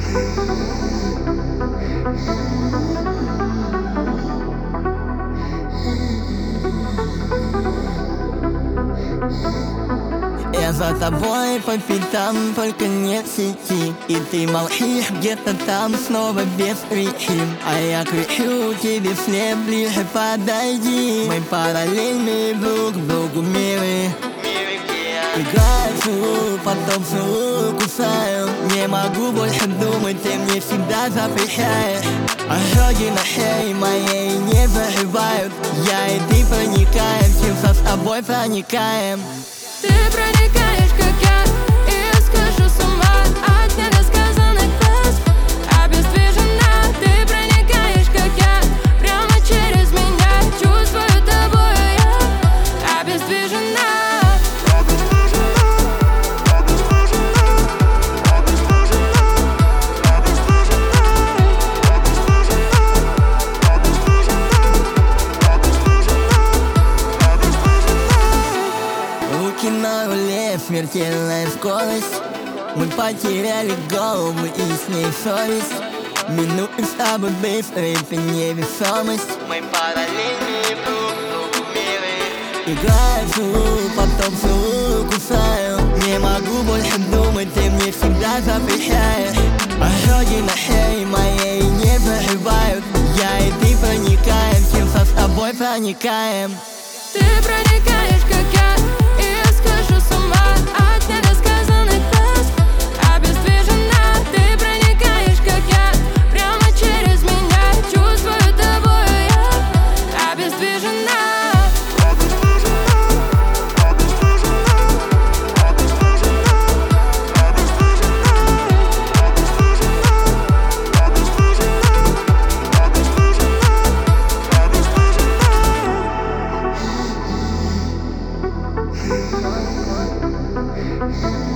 Я за тобой по пятам, только нет сети. И ты молчишь где-то там, снова без причин. А я кричу тебе вслед, ближе подойди. Мы параллельные друг другу миры. Играю в целую, потом целую, кусаю. Не могу больше думать, ты мне всегда запрещаешь. Ожоги на шее моей не заживают. Я и ты проникаем, чувства с тобой проникаем. Ты проникаешь, как я, и я схожу с ума от недосказанных фраз. Обездвижена, ты проникаешь, как я, прямо через меня. Чувствую тобой я, обездвижена. На руле смертельная скорость. Мы потеряли голову и с ней совесть. Минуты с тобой быстрые, ты невесомость. Мы параллельные друг другу миры. Играю в целую, потом целую, кусаю. Не могу больше думать, ты мне всегда запрещаешь. Ожоги на шее моей не заживают. Я и ты проникаем, чувства с тобой проникаем. Ты проникаешь, как я, и я схожу с ума от недосказанных фраз. Обездвижена, ты проникаешь, как я, прямо через меня. Чувствую тобой я, обездвижена. Thank you.